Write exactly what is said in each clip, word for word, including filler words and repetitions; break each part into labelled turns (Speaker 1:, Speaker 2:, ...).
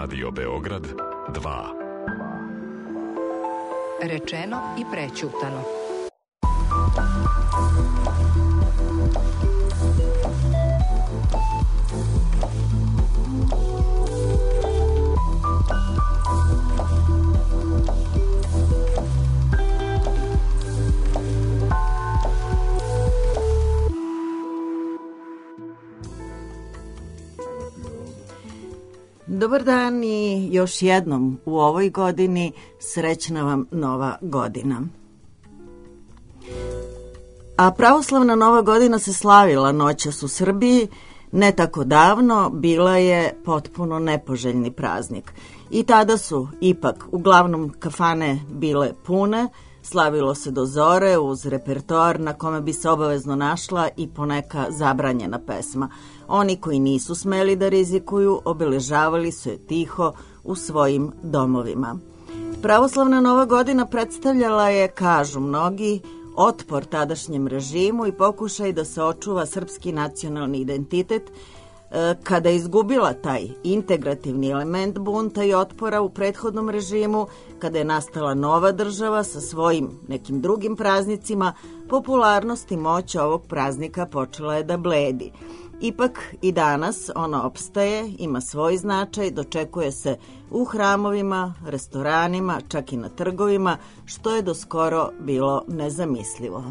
Speaker 1: Radio Beograd dva.
Speaker 2: Rečeno i prećutano.
Speaker 3: Dobar dan i još jednom u ovoj godini srećna vam nova godina. A pravoslavna nova godina se slavila noćas u Srbiji, ne tako davno bila je potpuno nepoželjni praznik. I tada su ipak uglavnom kafane bile pune, slavilo se do zore uz repertoar na kome bi se obavezno našla i poneka zabranjena pesma. Oni koji nisu smeli da rizikuju, obeležavali su je tiho u svojim domovima. Pravoslavna nova godina predstavljala je, kažu mnogi, otpor tadašnjem režimu i pokušaj da se očuva srpski nacionalni identitet, kada je izgubila taj integrativni element bunta i otpora u prethodnom režimu, kada je nastala nova država sa svojim nekim drugim praznicima, popularnost i moć ovog praznika počela je da bledi. Ipak i danas ona opstaje, ima svoj značaj, dočekuje se u hramovima, restoranima, čak i na trgovima, što je do skoro bilo nezamislivo.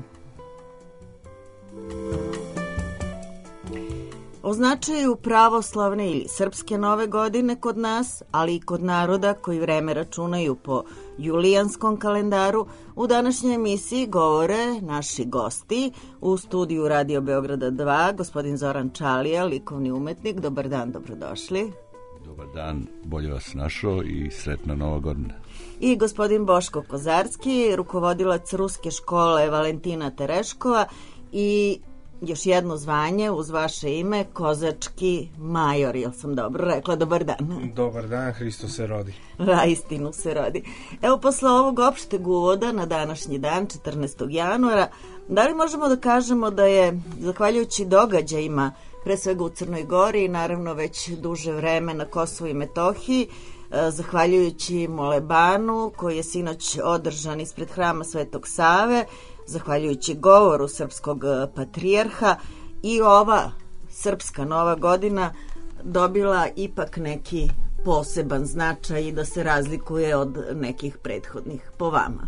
Speaker 3: O značaju pravoslavne ili srpske nove godine kod nas, ali i kod naroda koji vreme računaju po julijanskom kalendaru, u današnjoj emisiji govore naši gosti u studiju Radio Beograda dva, gospodin Zoran Čalija, likovni umetnik. Dobar dan, dobrodošli.
Speaker 4: Dobar dan, bolje vas našao i sretna nova godina.
Speaker 3: I gospodin Boško Kozarski, rukovodilac ruske škole Valentina Tereškova i još jedno zvanje uz vaše ime, kozački major, jel sam dobro rekla? Dobar dan.
Speaker 5: Dobar dan, Hristo se rodi.
Speaker 3: Da, istinu se rodi. Evo, posle ovog opšteg uvoda na današnji dan, četrnaestog januara, da li možemo da kažemo da je, zahvaljujući događajima, pre svega u Crnoj Gori i naravno već duže vreme na Kosovu i Metohiji, zahvaljujući Molebanu koji je sinoć održan ispred hrama Svetog Save, zahvaljujući govoru srpskog patrijarha, i ova srpska nova godina dobila ipak neki poseban značaj i da se razlikuje od nekih prethodnih po vama?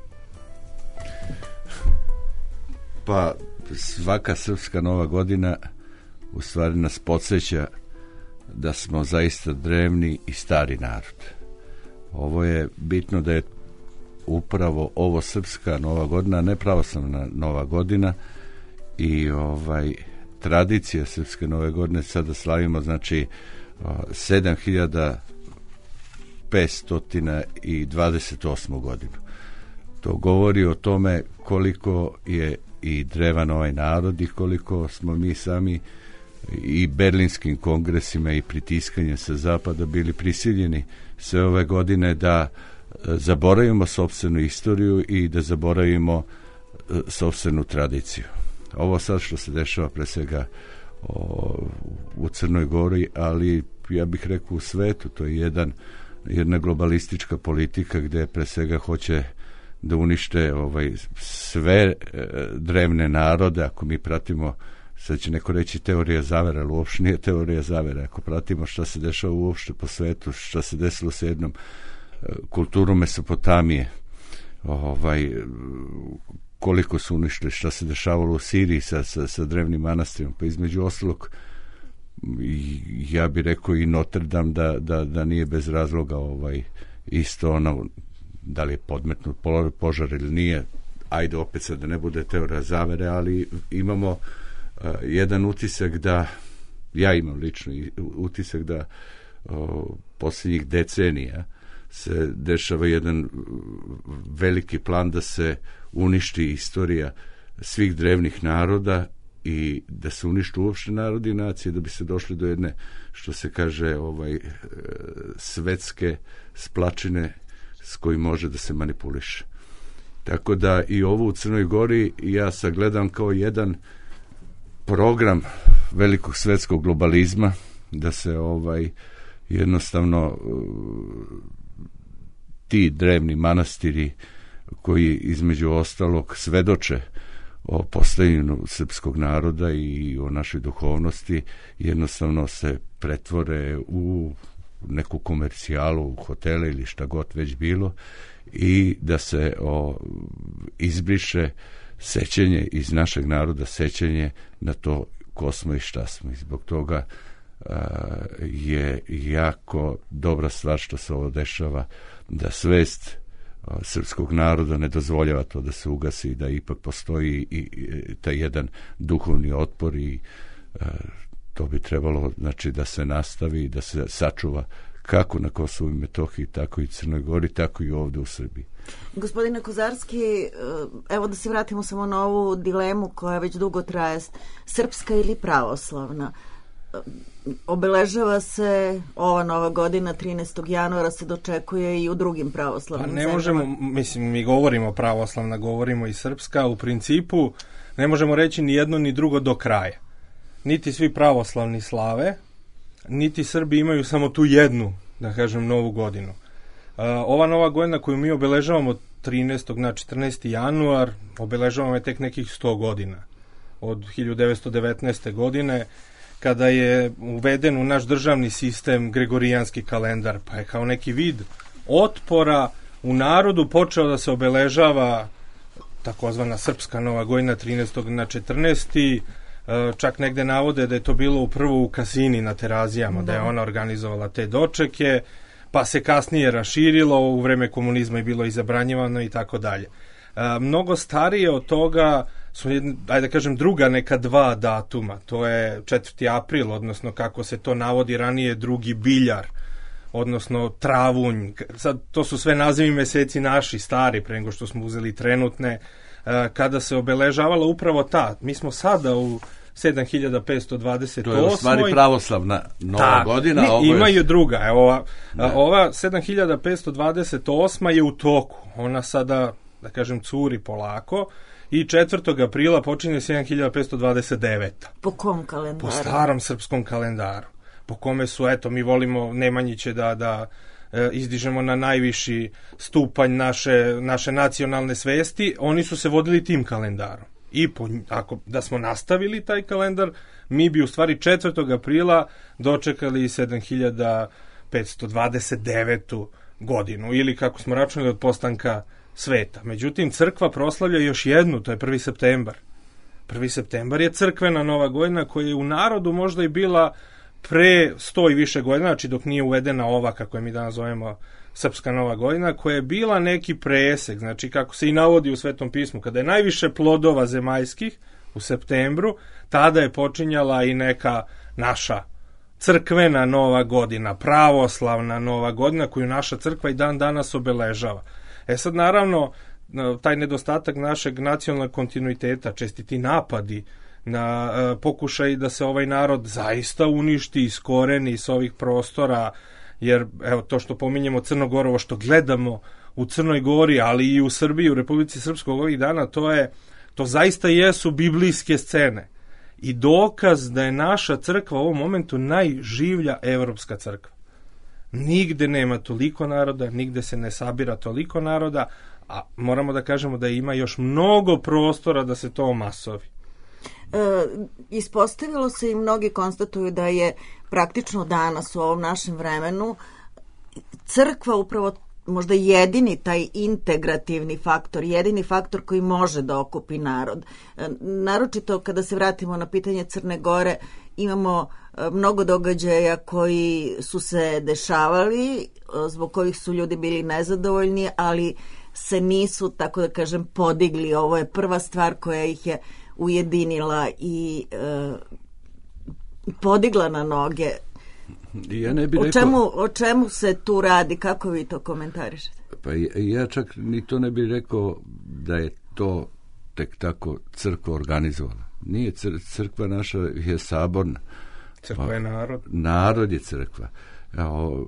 Speaker 4: Pa svaka srpska nova godina u stvari nas podsjeća da smo zaista drevni i stari narod. Ovo je bitno da je upravo ovo srpska nova godina, ne pravoslavna nova godina, i ovaj tradicija srpske nove godine sada slavimo, znači sedam hiljada petsto dvadeset osmu godinu. To govori o tome koliko je i drevan ovaj narod i koliko smo mi sami i berlinskim kongresima i pritiskanjem sa zapada bili prisiljeni sve ove godine da zaboravimo sopstvenu istoriju i da zaboravimo sopstvenu tradiciju. Ovo sad što se dešava pre svega o, u Crnoj Gori, ali ja bih rekao u svetu, to je jedan, jedna globalistička politika gde pre svega hoće da unište ovaj, sve e, drevne narode. Ako mi pratimo, sad će neko reći teorija zavere, ali uopšte nije teorija zavere. Ako pratimo šta se dešava uopšte po svetu, šta se desilo sa jednom kulturu Mesopotamije, ovaj, koliko su uništili, šta se dešavalo u Siriji sa, sa, sa drevnim manastirima, pa između ostalog ja bih rekao i Notre Dame da, da, da nije bez razloga ovaj, isto ono, da li je podmetnut požar ili nije, ajde opet sad da ne bude teorija zavere, ali imamo uh, jedan utisak da, ja imam lično utisak da uh, posljednjih decenija se dešava jedan veliki plan da se uništi istorija svih drevnih naroda i da se uništi uopšte narodi i nacije, da bi se došli do jedne, što se kaže, ovaj, svetske splačine s kojim može da se manipuliše. Tako da i ovo u Crnoj Gori ja sagledam kao jedan program velikog svetskog globalizma, da se ovaj jednostavno ti drevni manastiri koji između ostalog svedoče o postojanju srpskog naroda i o našoj duhovnosti, jednostavno se pretvore u neku komercijalu, u hotele ili šta god već bilo, i da se o, izbriše sećenje iz našeg naroda, sećenje na to ko smo i šta smo. I zbog toga a, je jako dobra stvar što se ovo dešava, da svest a, srpskog naroda ne dozvoljava to da se ugasi, da ipak postoji i, i taj jedan duhovni otpor i a, to bi trebalo, znači, da se nastavi, da se sačuva kako na Kosovu i Metohiji, tako i Crnoj Gori, tako i ovde u Srbiji.
Speaker 3: Gospodine Kozarski, evo da se vratimo samo na ovu dilemu koja već dugo traje, srpska ili pravoslavna. Obeležava se ova nova godina, trinaestog januara se dočekuje i u drugim pravoslavnim
Speaker 5: zemljama.
Speaker 3: Pa
Speaker 5: ne možemo, mislim, mi govorimo pravoslavna, govorimo i srpska, u principu ne možemo reći ni jedno ni drugo do kraja. Niti svi pravoslavni slave, niti Srbi imaju samo tu jednu, da kažem, novu godinu. Uh, ova nova godina koju mi obeležavamo trinaestog na četrnaesti januar, obeležavamo je tek nekih sto godina. Od hiljadu devetsto devetnaeste. godine, kada je uveden u naš državni sistem gregorijanski kalendar, pa je kao neki vid otpora u narodu počeo da se obeležava takozvana srpska nova godina trinaestog na četrnaesti. Čak negde navode da je to bilo prvo u Kasini na Terazijama, da je ona organizovala te dočeke, pa se kasnije raširilo, u vreme komunizma je bilo i zabranjivano i tako dalje. Mnogo starije od toga su, ajde da kažem, druga neka dva datuma, to je četvrti april, odnosno kako se to navodi ranije, drugi biljar, odnosno travunj. Sad, to su sve nazivi meseci naši, stari, pre nego što smo uzeli trenutne, kada se obeležavala upravo ta. Mi smo sada u sedam hiljada petsto dvadeset osam.
Speaker 4: To je u stvari pravoslavna nova
Speaker 5: ta,
Speaker 4: godina.
Speaker 5: Ne,
Speaker 4: ovo
Speaker 5: imaju
Speaker 4: je...
Speaker 5: druga. Evo, ova, ova sedam hiljada petsto dvadeset osam je u toku. Ona sada, da kažem, curi polako. I četvrtog aprila počinje sedam hiljada petsto dvadeset devet.
Speaker 3: Po kom kalendaru?
Speaker 5: Po starom srpskom kalendaru. Po kome su, eto, mi volimo Nemanjiće da... da izdižemo na najviši stupanj naše, naše nacionalne svesti, oni su se vodili tim kalendarom. I po, ako da smo nastavili taj kalendar, mi bi u stvari četvrtog aprila dočekali sedam hiljada petsto dvadeset devetu. godinu, ili kako smo računali od postanka sveta. Međutim, crkva proslavlja još jednu, to je prvi septembar. prvi septembar je crkvena nova godina koja je u narodu možda i bila pre sto i više godina, znači dok nije uvedena ova, kako je mi danas zovemo, srpska nova godina, koja je bila neki presek, znači kako se i navodi u Svetom pismu, kada je najviše plodova zemaljskih u septembru, tada je počinjala i neka naša crkvena nova godina, pravoslavna nova godina, koju naša crkva i dan danas obeležava. E sad, naravno, taj nedostatak našeg nacionalnog kontinuiteta, česti ti napadi na uh, pokušaj da se ovaj narod zaista uništi, iskoreni s ovih prostora, jer evo to što pominjemo Crnogorovo, što gledamo u Crnoj Gori, ali i u Srbiji, u Republici Srpskog ovih dana, to je, to zaista jesu biblijske scene i dokaz da je naša crkva u ovom momentu najživlja evropska crkva. Nigde nema toliko naroda, nigde se ne sabira toliko naroda, a moramo da kažemo da ima još mnogo prostora da se to omasovi.
Speaker 3: E, ispostavilo se i mnogi konstatuju da je praktično danas u ovom našem vremenu crkva upravo možda jedini taj integrativni faktor, jedini faktor koji može da okupi narod. E, naročito kada se vratimo na pitanje Crne Gore, imamo e, mnogo događaja koji su se dešavali, e, zbog kojih su ljudi bili nezadovoljni, ali se nisu, tako da kažem, podigli. Ovo je prva stvar koja ih je ujedinila i e, podigla na noge.
Speaker 4: Ja ne bih
Speaker 3: o,
Speaker 4: rekao...
Speaker 3: čemu, o čemu se tu radi? Kako vi to komentarišete?
Speaker 4: Pa ja, ja čak ni to ne bih rekao da je to tek tako crkva organizovala. Nije cr, crkva naša je saborna.
Speaker 5: Crkva je narod.
Speaker 4: Narod je crkva. Evo,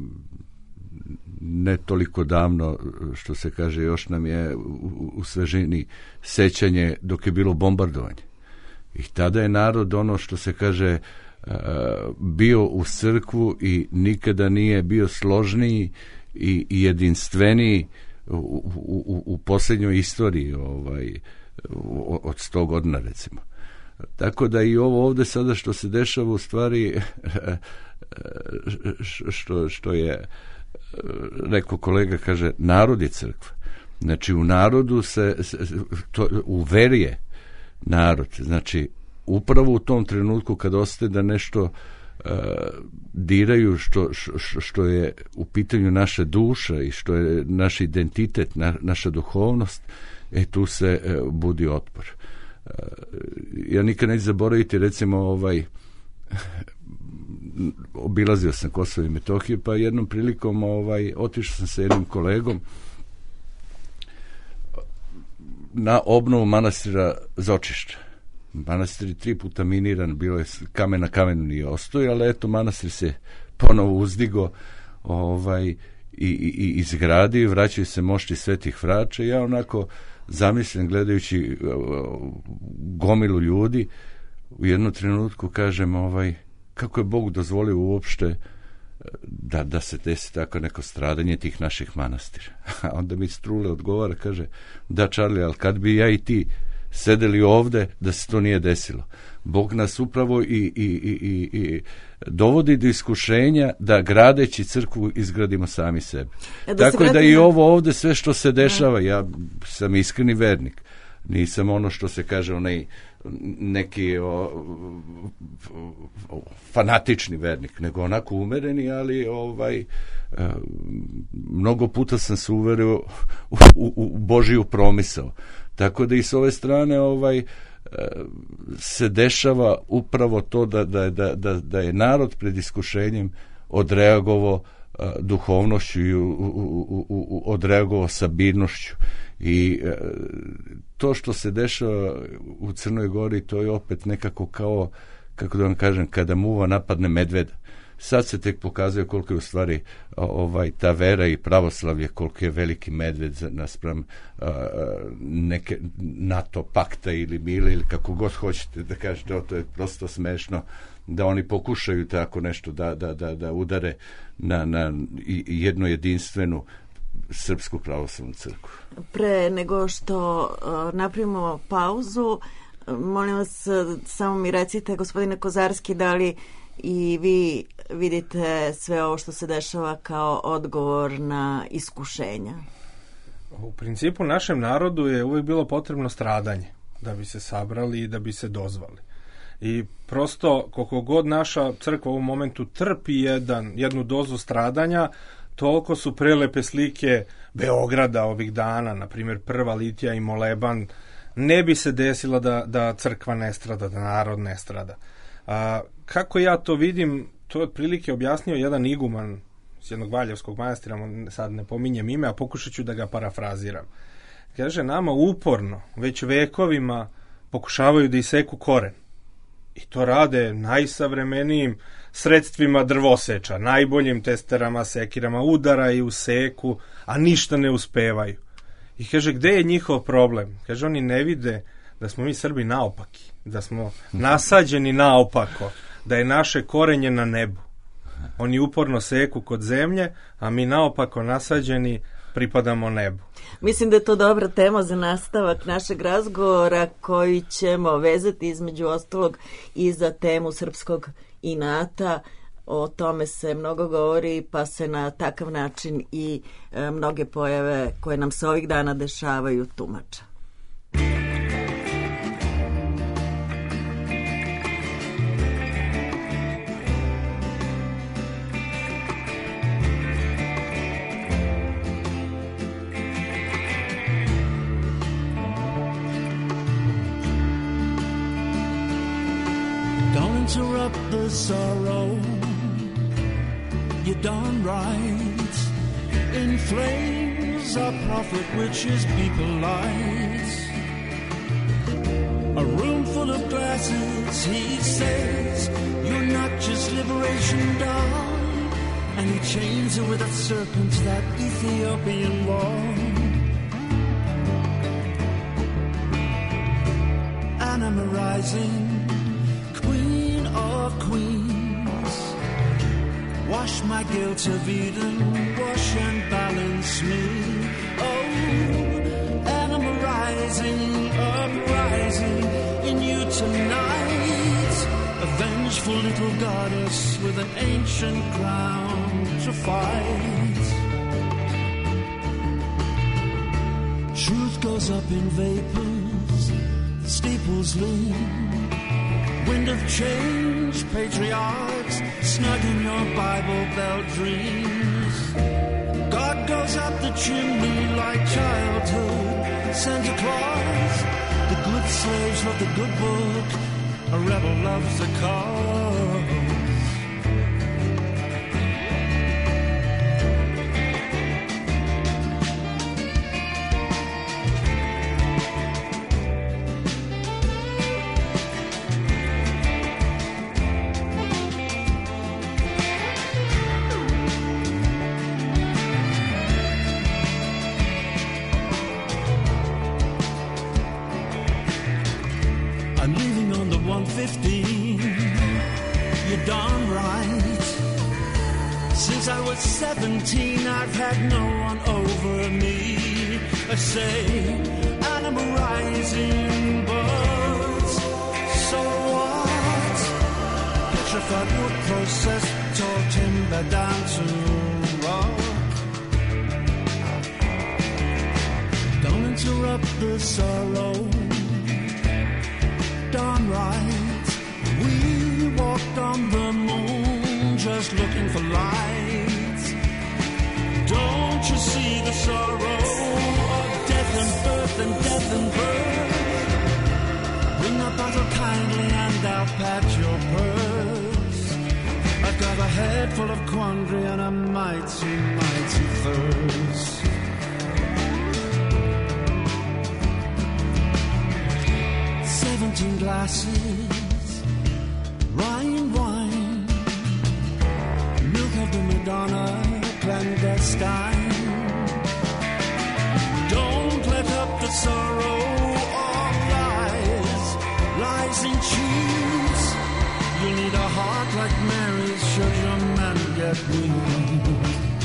Speaker 4: ne toliko davno, što se kaže, još nam je u, u svežini sećanje dok je bilo bombardovanje. I tada je narod, ono što se kaže, bio u crkvu i nikada nije bio složniji i jedinstveniji u, u, u posljednjoj istoriji ovaj, od sto godina recimo. Tako da i ovo ovde sada što se dešava u stvari što, što je rekao kolega, kaže narod je crkva. Znači u narodu se, to, u veri je narod. Znači upravo u tom trenutku kad ostaje da nešto uh, diraju što, što, što je u pitanju naša duša i što je naš identitet, na, naša duhovnost, e tu se uh, budi otpor. Uh, ja nikad neću zaboraviti recimo ovaj obilazio sam Kosovo i Metohiju, pa jednom prilikom ovaj, otišao sam sa jednim kolegom na obnovu manastira Zočišća. Manastir je tri puta miniran, bilo je kamen na kamenu nije ostao, ali eto manastir se ponovo uzdigo ovaj, i, i, i izgradio i vraćaju se mošti svetih vraća. Ja onako zamislim gledajući gomilu ljudi u jednom trenutku kažem ovaj, kako je Bog dozvolio uopšte da, da se desi tako neko stradanje tih naših manastira. A onda mi Strule odgovara, kaže, da Charlie, ali kad bi ja i ti sedeli ovde, da se to nije desilo. Bog nas upravo i, i, i, i, i dovodi do iskušenja da gradeći crkvu izgradimo sami sebe. E, da tako je da i ovo ovde sve što se dešava, ja sam iskreni vernik. Nisam ono što se kaže onaj neki o, o, fanatični vernik, nego onako umereni, ali ovaj e, mnogo puta sam se uverio u, u, u Božiju promisao. Tako da i s ove strane ovaj e, se dešava upravo to da, da, da, da, da je narod pred iskušenjem odreagovao e, duhovnošću i u, u, u, u, odreagovao sabirnošću. I e, to što se dešava u Crnoj Gori, to je opet nekako kao, kako da vam kažem, kada muva napadne medveda. Sad se tek pokazuje koliko je u stvari ovaj, ta vera i pravoslavlje, koliko je veliki medved naspram uh, neke NATO pakta ili mile ili kako god hoćete da kažete, to je prosto smešno da oni pokušaju tako nešto da, da, da, da udare na, na jednu jedinstvenu Srpsku pravoslavnu crkvu.
Speaker 3: Pre nego što uh, napravimo pauzu, molim vas, samo mi recite, gospodine Kozarski, da li i vi vidite sve ovo što se dešava kao odgovor na iskušenja?
Speaker 5: U principu našem narodu je uvijek bilo potrebno stradanje da bi se sabrali i da bi se dozvali. I prosto koliko god naša crkva u ovom momentu trpi jedan, jednu dozu stradanja, toliko su prelepe slike Beograda ovih dana, na primjer prva litija i moleban, ne bi se desilo da, da crkva ne strada, da narod ne strada. A, kako ja to vidim, to je otprilike objasnio jedan iguman s jednog Valjevskog manastira, sad ne pominjem ime, a pokušat ću da ga parafraziram. Kaže, nama uporno, već vekovima pokušavaju da iseku koren. I to rade najsavremenijim sredstvima drvoseča, najboljim testerama, sekirama, udara i u seku, a ništa ne uspevaju. I kaže, gde je njihov problem? Kaže, oni ne vide da smo mi Srbi naopaki, da smo nasađeni naopako, da je naše korenje na nebu. Oni uporno seku kod zemlje, a mi naopako nasađeni pripadamo nebu.
Speaker 3: Mislim da je to dobra tema za nastavak našeg razgovora koji ćemo vezati između ostalog i za temu srpskog inata. O tome se mnogo govori, pa se na takav način i e, mnoge pojave koje nam se ovih dana dešavaju tumača.
Speaker 6: Interrupt the sorrow, you done right. In flames our prophet which his people lights. A room full of glasses, he says, you're not just liberation dawn. And he chains her with that serpent, that Ethiopian wall. And I'm rising, of queens. Wash my guilt of Eden, wash and balance me. Oh, animal rising, uprising in you tonight. A vengeful little goddess with an ancient crown to fight. Truth goes up in vapors, the steeples lean. Wind of change, patriarchs, snug in your Bible Belt dreams. God goes up the chimney like childhood. Santa Claus, the good slaves love the good book. A rebel loves the cause. fifteen, you're darn right. Since I was seventeen, I've had no one over me. I say, animal rising birds, so what? Petrified wood process, tall timber down to rock. Don't interrupt the sorrow, darn right. We walked on the moon just looking for light. Don't you see the sorrow of death and birth and death and birth? Bring a bottle kindly and I'll pat your purse. I've got a head full of quandary and a mighty, mighty thirst. Seventeen glasses, Rhine wine, milk of the Madonna, clandestine. Don't let up the sorrow of lies, lies in cheese. You need a heart like Mary's should your man get weak.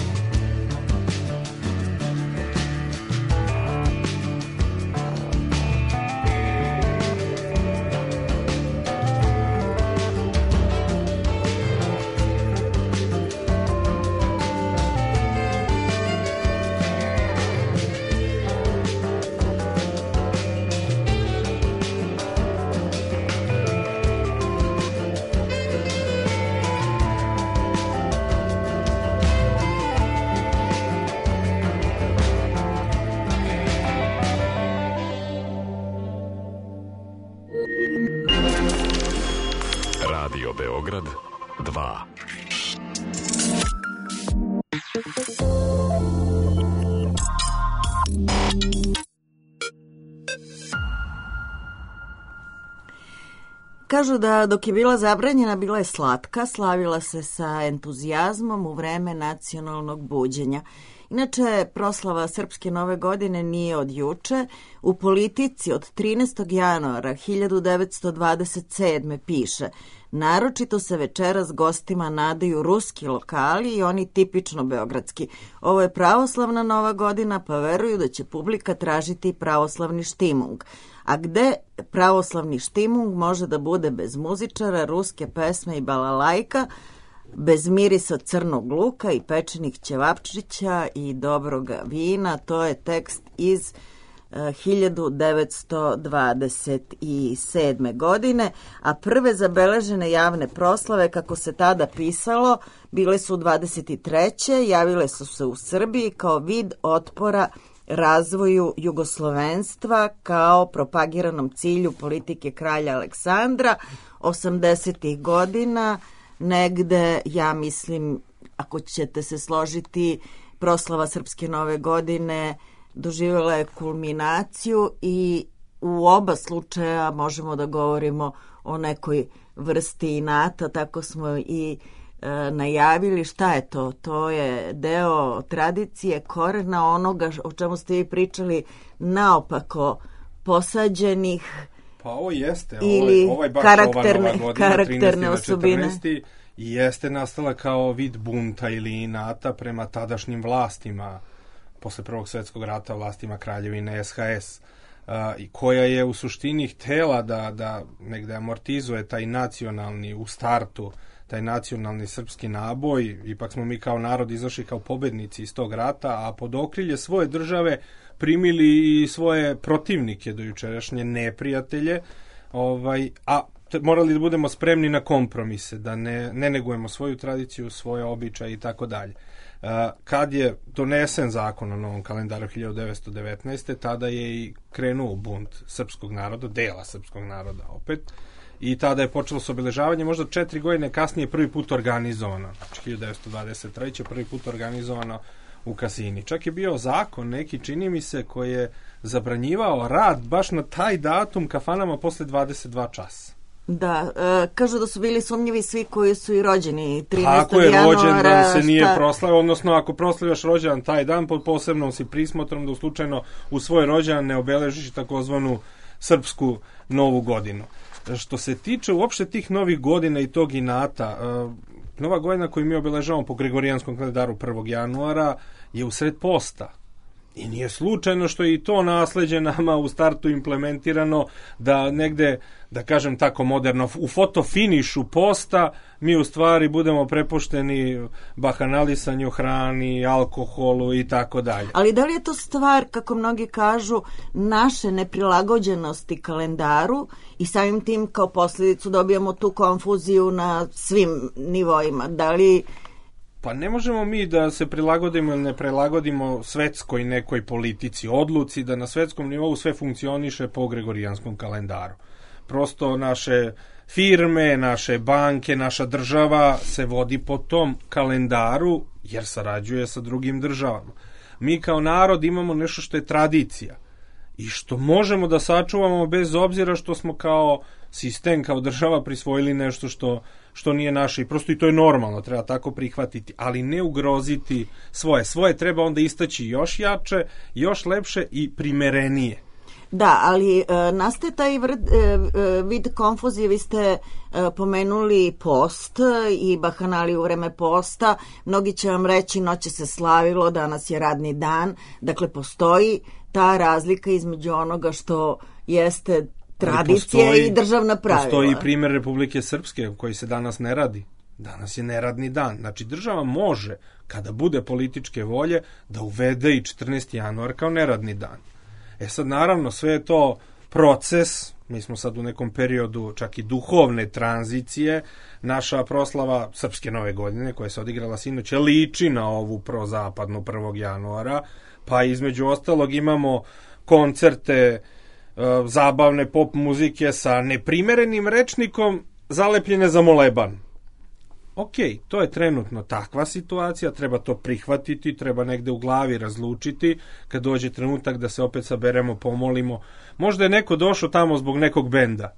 Speaker 1: Beograd dva.
Speaker 3: Kažu da dok je bila zabranjena, bila je slatka, slavila se sa entuzijazmom u vreme nacionalnog buđenja. Inače, proslava Srpske nove godine nije od juče. U Politici od trinaestog januara hiljadu devetsto dvadeset sedme piše: naročito se večeras gostima nadaju ruski lokali i oni tipično beogradski. Ovo je pravoslavna nova godina, pa veruju da će publika tražiti pravoslavni štimung. A gde pravoslavni štimung može da bude bez muzičara, ruske pesme i balalajka, bez mirisa crnog luka i pečenih ćevapčića i dobroga vina? To je tekst iz uh, hiljadu devetsto dvadeset sedme. godine, a prve zabeležene javne proslave, kako se tada pisalo, bile su dvadeset treće. Javile su se u Srbiji kao vid otpora razvoju jugoslovenstva kao propagiranom cilju politike kralja Aleksandra. osamdesetih godina negde, ja mislim, ako ćete se složiti, proslava Srpske nove godine doživjela je kulminaciju i u oba slučaja možemo da govorimo o nekoj vrsti inata. Tako smo i e, najavili. Šta je to? To je deo tradicije, korena onoga o čemu ste vi pričali, naopako posađenih
Speaker 5: Pa ovo jeste,
Speaker 3: ili
Speaker 5: ovaj, ovaj baš
Speaker 3: karakterne,
Speaker 5: ova nova godina,
Speaker 3: karakterne osobine.
Speaker 5: četrnaesti i jeste nastala kao vid bunta ili inata prema tadašnjim vlastima, posle Prvog svjetskog rata, vlastima Kraljevine es ha es, uh, i koja je u suštini htela da, da negde amortizuje taj nacionalni, u startu, taj nacionalni srpski naboj. Ipak smo mi kao narod izašli kao pobednici iz tog rata, a pod okrilje svoje države primili i svoje protivnike, do jučerašnje neprijatelje, ovaj, a te, morali da budemo spremni na kompromise, da ne, ne negujemo svoju tradiciju, svoje običaje i tako dalje. Kad je donesen zakon o novom kalendaru hiljadu devetsto devetnaeste. tada je i krenuo bunt srpskog naroda, dela srpskog naroda opet, i tada je počelo s obeležavanjem, možda četiri godine kasnije prvi put organizovano, znači hiljadu devetsto dvadeset treće. prvi put organizovano u Kasini. Čak je bio zakon neki, čini mi se, koji je zabranjivao rad baš na taj datum kafanama posle dvadeset dva časa.
Speaker 3: Da, e, kažu da su bili sumnjivi svi koji su i rođeni trinaestog
Speaker 5: Ako je
Speaker 3: januara.
Speaker 5: rođendan se nije
Speaker 3: šta...
Speaker 5: proslavio, odnosno ako proslavljaš rođendan taj dan, pod posebnom si prismotrom da u slučajno u svoj rođendan ne obeležiš takozvanu srpsku novu godinu. Što se tiče uopšte tih novih godina i tog inata, e, nova godina koju mi obeležavamo po Gregorijanskom kalendaru prvog januara je usred posta. I nije slučajno što je i to nasleđe nama u startu implementirano, da negde, da kažem tako moderno, u fotofinišu posta mi u stvari budemo prepušteni bahanalisanju, hrani, alkoholu i tako dalje.
Speaker 3: Ali da li je to stvar, kako mnogi kažu, naše neprilagođenosti kalendaru i samim tim kao posljedicu dobijamo tu konfuziju na svim nivoima? Da li...
Speaker 5: Pa ne možemo mi da se prilagodimo ili ne prilagodimo svetskoj nekoj politici, odluci da na svetskom nivou sve funkcioniše po Gregorijanskom kalendaru. Prosto naše firme, naše banke, naša država se vodi po tom kalendaru jer sarađuje sa drugim državama. Mi kao narod imamo nešto što je tradicija i što možemo da sačuvamo bez obzira što smo kao sistem, kao država prisvojili nešto što što nije naše i prosto i to je normalno, treba tako prihvatiti, ali ne ugroziti svoje. Svoje treba onda istaći još jače, još lepše i primerenije.
Speaker 3: Da, ali e, nastaje taj vr, e, vid konfuzije, vi ste e, pomenuli post i bahanali u vreme posta, mnogi će vam reći noće se slavilo, danas je radni dan, dakle postoji ta razlika između onoga što jeste tradicija postoji, i državna pravila.
Speaker 5: Postoji primjer Republike Srpske u kojoj se danas ne radi. Danas je neradni dan. Znači država može, kada bude političke volje, da uvede i četrnaesti januar kao neradni dan. E sad naravno sve je to proces, mi smo sad u nekom periodu čak i duhovne tranzicije, naša proslava Srpske nove godine koja se odigrala sinoć liči na ovu prozapadnu prvog januara, pa između ostalog imamo koncerte, zabavne pop muzike sa neprimerenim rečnikom zalepljene za moleban. Ok, to je trenutno takva situacija, treba to prihvatiti, treba negde u glavi razlučiti, kad dođe trenutak da se opet saberemo, pomolimo. Možda je neko došao tamo zbog nekog benda,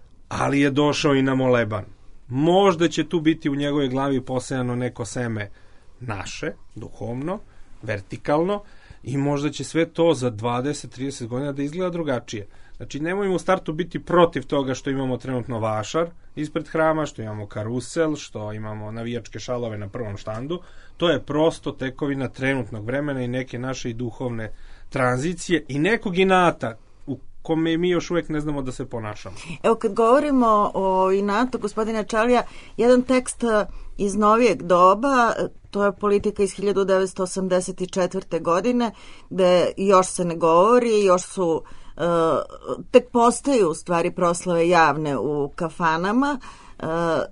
Speaker 5: ali je došao i na moleban. Možda će tu biti u njegovoj glavi posejano neko seme naše, duhovno, vertikalno, i možda će sve to za dvadeset do trideset godina da izgleda drugačije. Znači, nemojmo u startu biti protiv toga što imamo trenutno vašar ispred hrama, što imamo karusel, što imamo navijačke šalove na prvom štandu. To je prosto tekovina trenutnog vremena i neke naše i duhovne tranzicije i nekog inata u kome mi još uvijek ne znamo da se ponašamo.
Speaker 3: Evo, kad govorimo o inatu, gospodina Čalija, jedan tekst iz novijeg doba, to je Politika iz hiljadu devetsto osamdeset četvrte. godine, gde još se ne govori, još su uh, tek postaju u stvari proslave javne u kafanama, uh,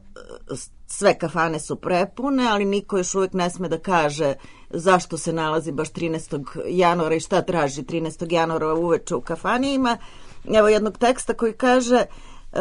Speaker 3: sve kafane su prepune, ali niko još uvijek ne sme da kaže zašto se nalazi baš trinaestog januara i šta traži trinaestog januara uveče u kafani. Ima evo jednog teksta koji kaže, uh,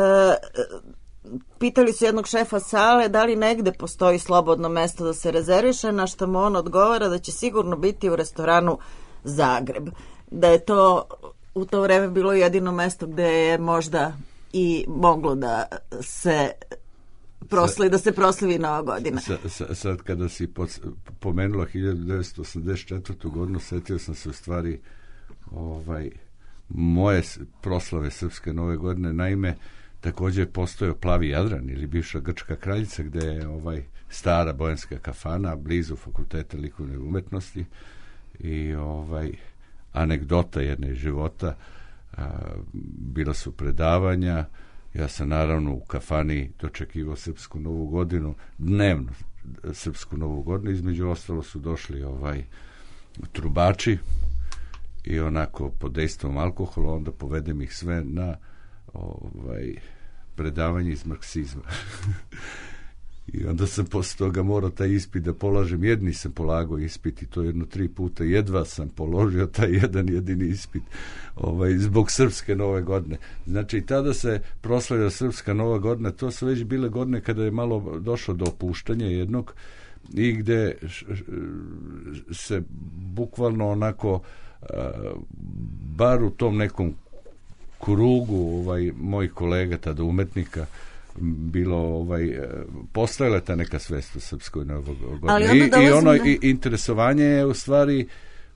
Speaker 3: pitali su jednog šefa sale da li negde postoji slobodno mesto da se rezerviše, na što mu on odgovara da će sigurno biti u restoranu Zagreb. Da je to u to vreme bilo jedino mesto gde je možda i moglo da se prosli, da se proslavi Nova godina.
Speaker 4: Sa, sa, sad kada si pod, pomenula hiljadu devetsto osamdeset četvrtu. godinu, setio sam se u stvari ovaj, moje proslave Srpske nove godine, naime, također je postojao Plavi Jadran ili bivša Grčka kraljica, gde je ovaj stara bojanska kafana blizu Fakulteta likovne umetnosti i ovaj anegdota jedne života, a, bila su predavanja, ja sam naravno u kafani dočekivao Srpsku novu godinu, dnevno Srpsku novu godinu, između ostalo su došli ovaj trubači i onako pod dejstvom alkohola, onda povedem ih sve na ovaj predavanje iz marksizma. I onda sam posle toga morao taj ispit da polažem. Jedni sam polagao ispit i to jedno tri puta. Jedva sam položio taj jedan jedini ispit ovaj, zbog Srpske nove godine. Znači, tada se proslavlja Srpska nova godina. To su već bile godine kada je malo došlo do opuštanja jednog i gde se bukvalno onako bar u tom nekom krugu ovaj, mojih kolega, tada umetnika, bilo ovaj postojala ta neka svest u Srpskoj novoj godini. I, i ono na... i interesovanje je u stvari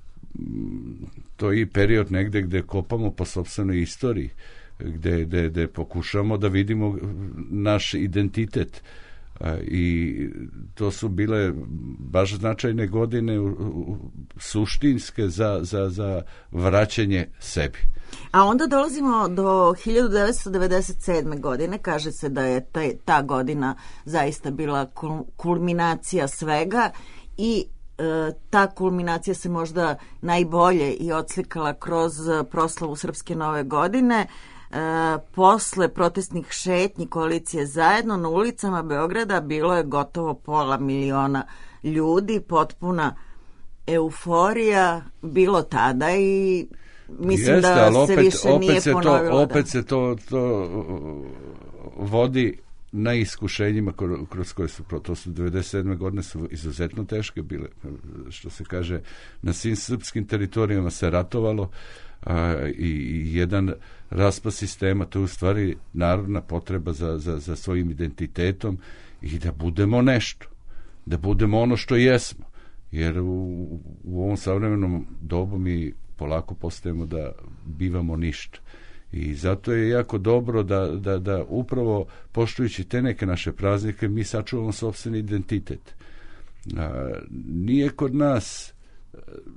Speaker 4: to i period negde gde kopamo po sopstvenoj istoriji, gde, gde, gde pokušamo da vidimo naš identitet. I to su bile baš značajne godine u, u, suštinske za, za, za vraćanje sebi.
Speaker 3: A onda dolazimo do hiljadu devetsto devedeset sedme. godine, kaže se da je ta, ta godina zaista bila kulminacija svega i e, ta kulminacija se možda najbolje i odslikala kroz proslavu Srpske nove godine. E, posle protestnih šetnji koalicije Zajedno na ulicama Beograda bilo je gotovo pola miliona ljudi, potpuna euforija bilo tada i mislim
Speaker 4: Jeste,
Speaker 3: da
Speaker 4: opet,
Speaker 3: se više
Speaker 4: opet
Speaker 3: nije
Speaker 4: se
Speaker 3: ponovilo.
Speaker 4: To, opet da. se to, to vodi na iskušenjima kroz koje su, to su devedeset sedme. godine su izuzetno teške bile, što se kaže, na svim srpskim teritorijama se ratovalo a, i, i jedan raspad sistema, to je u stvari narodna potreba za, za, za svojim identitetom i da budemo nešto, da budemo ono što jesmo, jer u, u ovom savremenom dobu mi polako postajemo da bivamo ništa. I zato je jako dobro da, da, da upravo poštujući te neke naše praznike mi sačuvamo sopstveni identitet. A, nije kod nas a,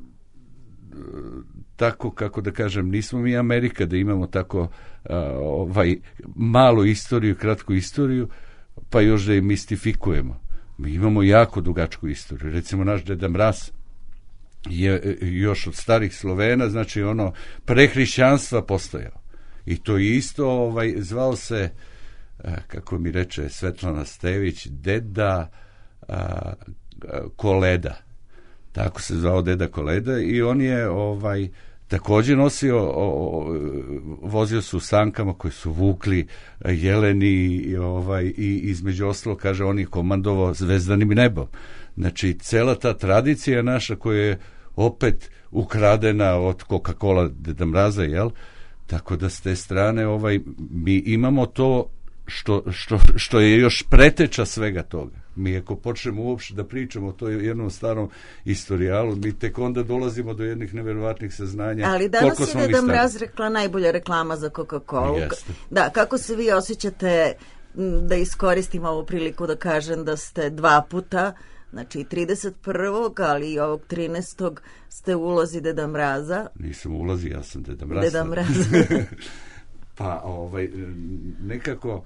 Speaker 4: tako, kako da kažem, nismo mi Amerika da imamo tako a, ovaj malu istoriju, kratku istoriju, pa još da je mistifikujemo. Mi imamo jako dugačku istoriju. Recimo naš Deda Mraz je još od starih Slovena, znači ono prehrišćanstva postojao. I to isto ovaj zvao se, kako mi reče Svetlana Stević, Deda a, Koleda. Tako se zvao Deda Koleda i on je ovaj također nosio, o, o, vozio su sankama koji su vukli jeleni i, ovaj, i između ostalo, kaže, on je komandovao zvezdanim nebom. Znači, cela ta tradicija naša koja je opet ukradena od Coca-Cola Deda Mraza, jel? Tako da s te strane ovaj, mi imamo to što, što, što je još preteča svega toga. Mi ako počnemo uopšte da pričamo o toj jednom starom istorijalu, mi tek onda dolazimo do jednih neverovatnih saznanja.
Speaker 3: Ali danas je Deda Mraz rekla najbolja reklama za Coca-Colu.
Speaker 4: Jeste.
Speaker 3: Da, kako se vi osjećate, da iskoristim ovu priliku da kažem da ste dva puta, znači i trideset prvog ali i ovog trinaestog ste u ulozi Deda Mraza.
Speaker 4: Nisam u ulozi, ja sam Deda Mraz.
Speaker 3: Deda Mraz.
Speaker 4: Pa ovaj, nekako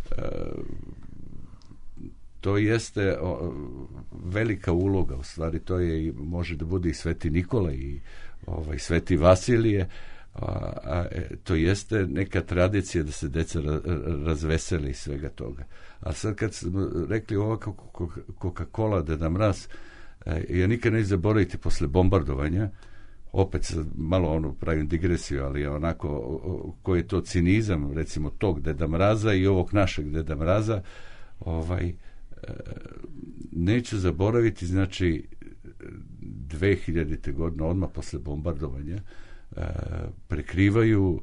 Speaker 4: to jeste velika uloga, u stvari to je, može da bude i Sveti Nikola i ovaj, Sveti Vasilije, a, a, to jeste neka tradicija da se deca ra, razveseli iz svega toga. A sad kad smo rekli ovo Coca-Cola Deda Mraz, ja nikad neću zaboraviti posle bombardovanja, opet sad malo ono pravim digresiju, ali onako koji je to cinizam recimo tog Deda Mraza i ovog našeg Deda Mraza, ovaj neću zaboraviti, znači dve hiljadite. godine odmah posle bombardovanja prekrivaju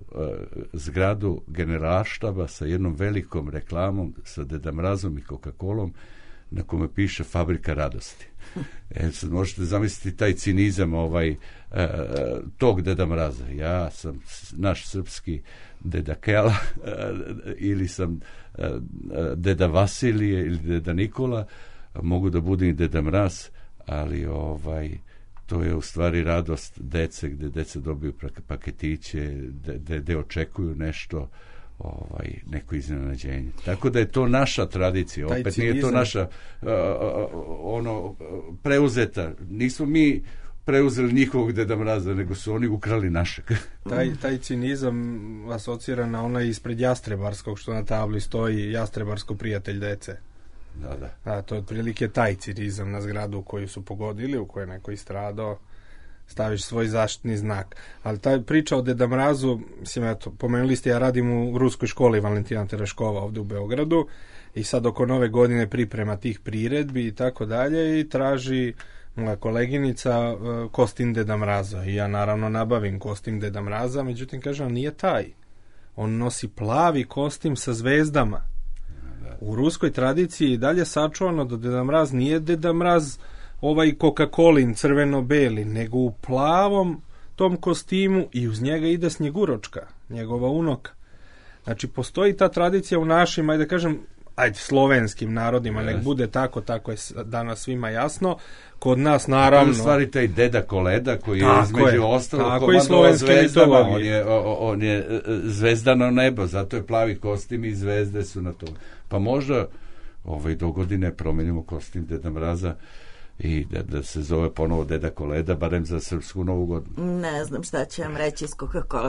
Speaker 4: zgradu generalštaba sa jednom velikom reklamom sa Deda Mrazom i Coca-Colom na kome piše Fabrika radosti. E, sad možete zamisliti taj cinizam ovaj, e, tog Deda Mraza. Ja sam naš srpski Deda Kela e, ili sam e, Deda Vasilije ili Deda Nikola, mogu da budem i Deda Mraz, ali ovaj to je u stvari radost dece, gde deca dobiju paketiće, gde, gde očekuju nešto, ovaj, neko iznenađenje. Tako da je to naša tradicija, opet cinizam. Nije to naša uh, ono preuzeta. Nismo mi preuzeli njihovog Deda Mraza, nego su oni ukrali našeg.
Speaker 5: taj, taj cinizam asocira na onaj ispred Jastrebarskog, što na tabli stoji Jastrebarsko prijatelj dece.
Speaker 4: Da, da.
Speaker 5: Da, to je otprilike taj cinizam na zgradu koju su pogodili, u kojoj je neko istradao, staviš svoj zaštitni znak. Ali ta priča o Deda Mrazu, mislim, eto, pomenuli ste, ja radim u ruskoj školi Valentina Tereškova ovde u Beogradu i sad oko nove godine priprema tih priredbi i tako dalje i traži moja koleginica uh, kostim Deda Mraza i ja naravno nabavim kostim Deda Mraza, međutim kažem, nije taj. On nosi plavi kostim sa zvezdama. U ruskoj tradiciji i dalje sačuvano da Deda Mraz nije Deda Mraz ovaj Coca-Colin crveno-beli, nego u plavom tom kostimu i uz njega ide Snjeguročka, njegova unoka. Znači, postoji ta tradicija u našim, ajde kažem, ajde, slovenskim narodima, yes. Nek bude tako, tako je danas svima jasno. Kod nas, naravno... To je u stvari taj
Speaker 4: Deda Koleda, koji je između ostalo
Speaker 5: komandova
Speaker 4: zvezdama, on je, on je zvezdano nebo, zato je plavi kostim i zvezde su na to. Pa možda ovaj, do godine promenimo kostim Deda Mraza i da, da se zove ponovo Deda Koleda, barem za srpsku novu godinu.
Speaker 3: Ne znam šta će vam reći iz Coca-Cola.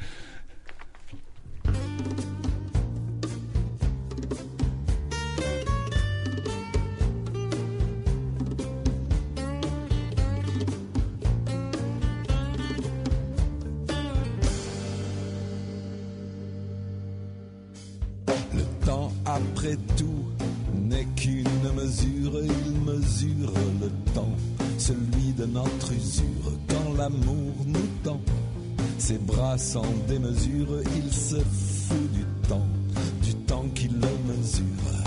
Speaker 6: Après tout, n'est qu'une mesure, il mesure le temps, celui de notre usure. Quand l'amour nous tend ses bras sans démesure, il se fout du temps, du temps qui le mesure.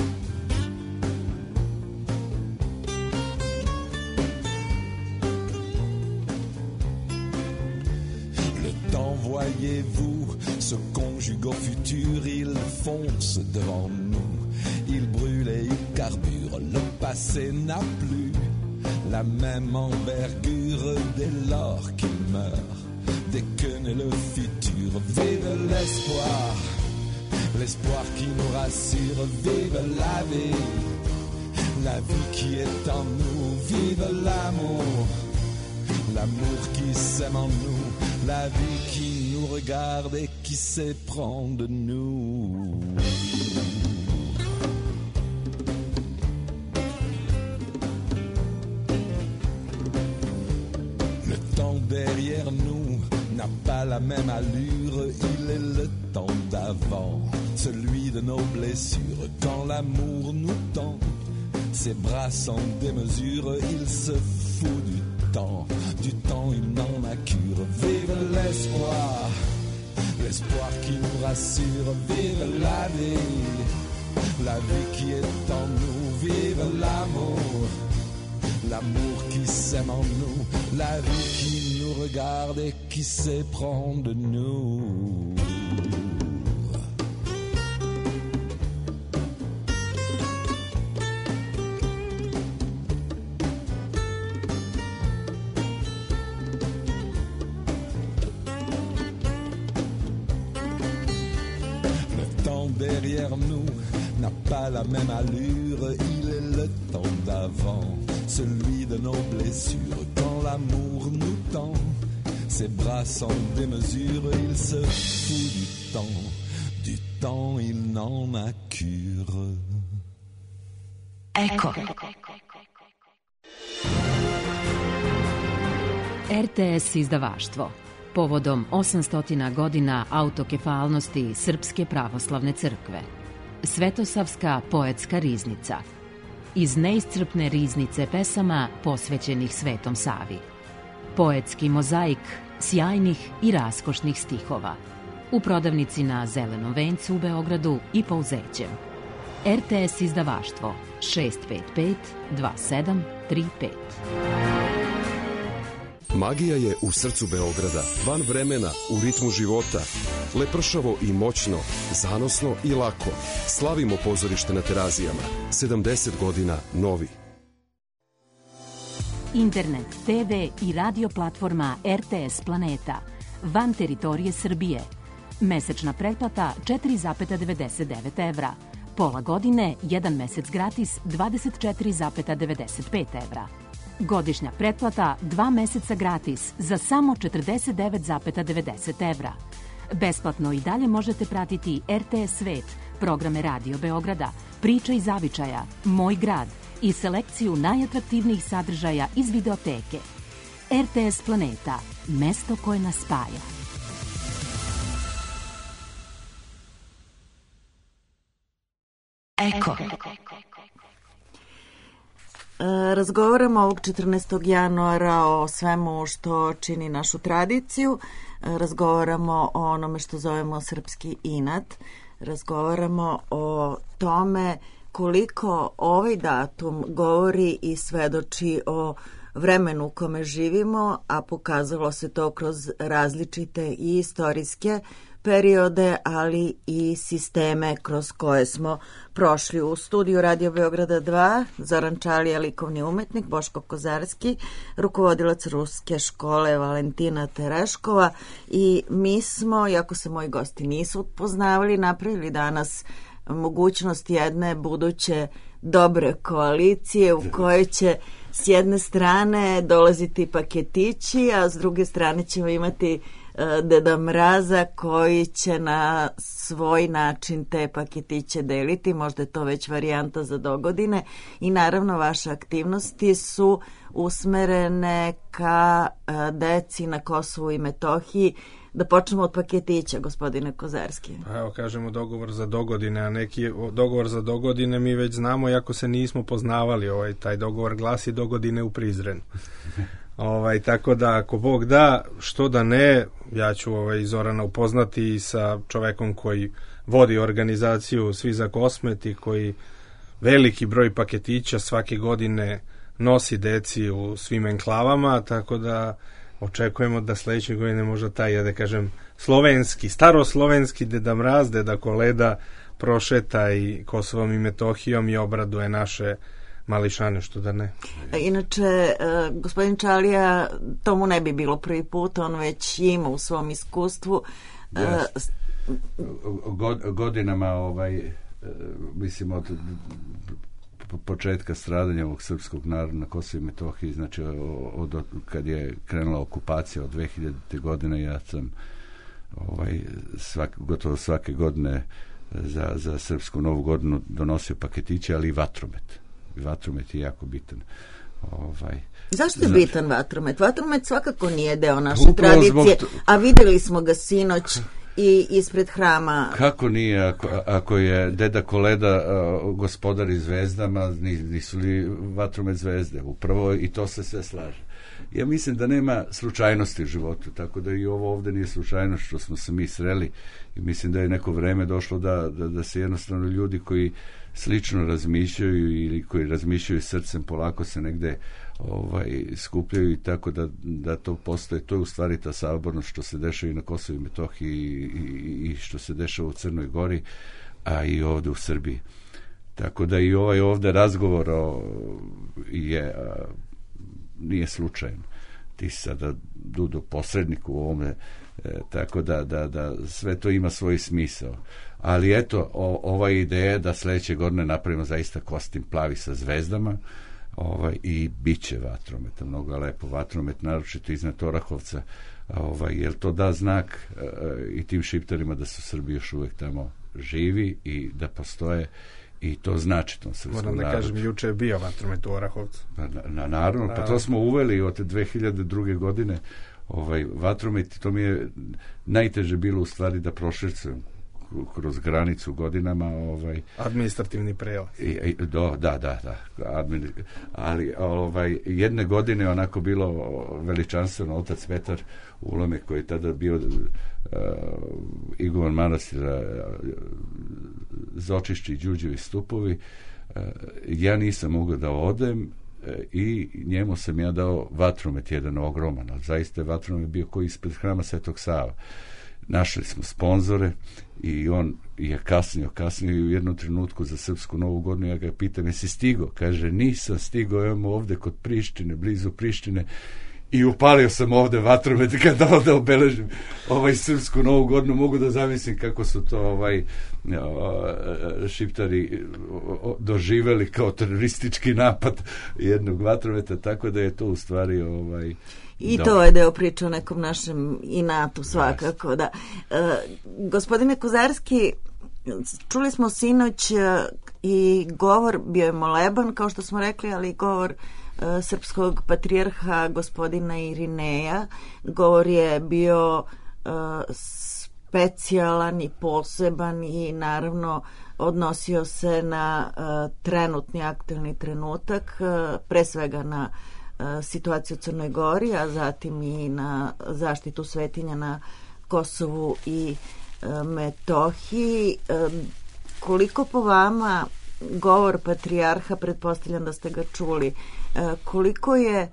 Speaker 6: Le temps, voyez-vous, se conjugue au futur, il fonce devant nous. Il brûle et il carbure, le passé n'a plus la même envergure dès lors qu'il meurt, dès que naît le futur. Vive l'espoir, l'espoir qui nous rassure, vive la vie, la vie qui est en nous, vive l'amour, l'amour qui s'aime en nous, la vie qui nous regarde et qui s'éprend de nous. Derrière nous n'a pas la même allure, il est le temps d'avant, celui de nos blessures. Quand l'amour nous tend ses bras sans démesure, il se fout du temps, du temps il n'en a cure. Vive l'espoir, l'espoir qui nous rassure, vive la vie, la vie qui est en nous, vive l'amour, l'amour qui s'aime en nous, la vie qui nous regarde et qui s'éprend de nous. Le temps derrière nous n'a pas la même allure, il est le temps d'avant, celui de nos blessures. Quand l'amour nous tend ses bras sans démesure, il se fout du temps, du temps il n'en a cure.
Speaker 2: Eko. R T S izdavaštvo. Povodom osamsto godina autokefalnosti Srpske pravoslavne crkve. Svetosavska poetska riznica. Iz neiscrpne riznice pesama posvećenih Svetom Savi. Poetski mozaik sjajnih i raskošnih stihova. U prodavnici na Zelenom vencu u Beogradu i Pouzećem. R T S izdavaštvo šest pet pet dva sedam tri pet.
Speaker 7: Magija je u srcu Beograda, van vremena, u ritmu života. Lepršavo i moćno, zanosno i lako. Slavimo pozorište na Terazijama. sedamdeset godina novi.
Speaker 2: Internet, te ve i radio platforma R T S Planeta. Van teritorije Srbije. Mesečna pretplata četiri zarez devedeset devet evra. Pola godine, jedan mesec gratis, dvadeset četiri zarez devedeset pet evra. Godišnja pretplata, dva meseca gratis, za samo četrdeset devet zarez devedeset evra. Besplatno i dalje možete pratiti R T S Svet, programe Radio Beograda, Priča iz zavičaja, Moj grad i selekciju najatraktivnijih sadržaja iz videoteke. R T S Planeta, mesto koje nas spaja. Eko.
Speaker 3: Razgovaramo ovog četrnaestog januara o svemu što čini našu tradiciju, razgovaramo o onome što zovemo srpski inat, razgovaramo o tome koliko ovaj datum govori i svedoči o vremenu u kome živimo, a pokazalo se to kroz različite i istorijske periode, ali i sisteme kroz koje smo prošli. U studiju Radio Beograda dva, Zoran Čalija, likovni umetnik, Boško Kozarski, rukovodilac Ruske škole Valentina Tereškova, i mi smo, iako se moji gosti nisu poznavali, napravili danas mogućnost jedne buduće dobre koalicije u kojoj će s jedne strane dolaziti paketići, a s druge strane ćemo imati Deda Mraza koji će na svoj način te paketiće deliti, možda je to već varijanta za dogodine, i naravno vaše aktivnosti su usmerene ka deci na Kosovu i Metohiji. Da počnemo od paketića, gospodine Kozarski.
Speaker 5: Pa evo, kažemo dogovor za dogodine, a neki dogovor za dogodine mi već znamo, iako se nismo poznavali. Ovaj, taj dogovor glasi dogodine u Prizrenu. Ovaj, tako da, ako Bog da, što da ne, ja ću ovaj, Zorana upoznati sa čovekom koji vodi organizaciju Svi za Kosmet i koji veliki broj paketića svake godine nosi deci u svim enklavama, tako da očekujemo da sledeće godine možda taj, ja da kažem, slovenski, staroslovenski Deda Mraz, Deda Koleda prošeta i Kosovom i Metohijom i obraduje naše mališane, što da ne.
Speaker 3: Inače, gospodin Čalija, tomu ne bi bilo prvi put, on već ima u svom iskustvu.
Speaker 4: Yes. God, godinama, ovaj, mislim, od početka stradanja ovog srpskog naroda na Kosovu i Metohiji, znači od, od, kad je krenula okupacija od dve hiljadite godine, ja sam ovaj, svak, gotovo svake godine za, za srpsku novu godinu donosio paketiće, ali i vatromet. I vatromet je jako bitan. Ovaj,
Speaker 3: Zašto je znači, bitan vatromet? Vatromet svakako nije deo naše tradicije, to... a videli smo ga sinoć i ispred hrama.
Speaker 4: Kako nije, ako, ako je Deda Koleda uh, gospodari zvezdama, nisu li vatromet zvezde? Upravo i to se sve slaže. Ja mislim da nema slučajnosti u životu, tako da i ovo ovde nije slučajnost što smo se mi sreli, i mislim da je neko vreme došlo da, da, da se jednostavno ljudi koji slično razmišljaju ili koji razmišljaju srcem polako se negde ovaj, skupljaju, i tako da, da to postoje. To je u stvari ta sabornost što se dešava i na Kosovu i Metohiji i, i, i što se dešava u Crnoj Gori, a i ovde u Srbiji. Tako da i ovaj ovde razgovor o, je a, nije slučajan. Ti sada Dudo posrednik u ovome, e, tako da, da, da sve to ima svoj smisao. Ali eto, o, ova ideja da sledeće godine napravimo zaista kostim plavi sa zvezdama, ovaj, i bit će vatrometa, mnogo lepo vatromet, naročito iznad Orahovca, ovaj, jer to da znak e, i tim šiptarima da su Srbi još uvek tamo živi i da postoje, i to znači tom srpskom narodu.
Speaker 5: Moram da kažem, juče je bio vatromet u Orahovcu.
Speaker 4: Na, na, naravno, pa to smo uveli od dve hiljade druge. godine, ovaj, vatromet, to mi je najteže bilo u stvari da prošircujem kroz granicu godinama. Ovaj,
Speaker 5: administrativni prelaz.
Speaker 4: I, i, do, da, da, da. Admin, ali ovaj, jedne godine onako bilo veličanstveno, otac Petar Ulome, koji je tada bio uh, iguman manastira uh, Zočišći i Đurđevi stupovi, ja nisam mogao da odem i njemu sam ja dao vatromet jedan ogroman, ali zaista je vatromet bio koji ispred hrama Svetog Sava. Našli smo sponzore i on je kasnio, kasnio i u jednom trenutku za Srpsku Novu godinu ja ga pitam, jesi stigo? Kaže, nisam stigo, imamo ovde kod Prištine, blizu Prištine, i upalio sam ovde vatromet kada ovde obeležim ovaj Srpsku Novu godinu. Mogu da zamislim kako su to ovaj Šiptari doživeli kao teroristički napad jednog vatrometa, tako da je to u stvari ovaj
Speaker 3: i dobro. To je deo priče o nekom našem inatu svakako, da. E, gospodine Kozarski, čuli smo sinoć i govor, bio je moleban, kao što smo rekli, ali govor e, srpskog patrijarha gospodina Irineja. Govor je bio e, specijalan i poseban i naravno odnosio se na e, trenutni aktualni trenutak, e, pre svega na situaciju u Crnoj Gori, a zatim i na zaštitu svetinja na Kosovu i e, Metohiji. E, koliko po vama govor patrijarha, pretpostavljam da ste ga čuli, e, koliko je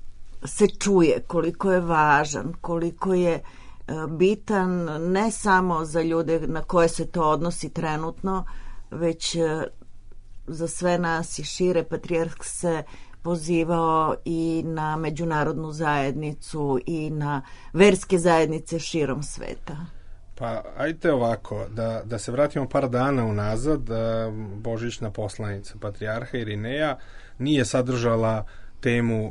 Speaker 3: se čuje, koliko je važan, koliko je e, bitan ne samo za ljude na koje se to odnosi trenutno, već e, za sve nas i šire. Patrijarh se pozivao i na međunarodnu zajednicu i na verske zajednice širom sveta.
Speaker 5: Pa, ajte ovako, da, da se vratimo par dana unazad, božićna poslanica patrijarha Irineja nije sadržala temu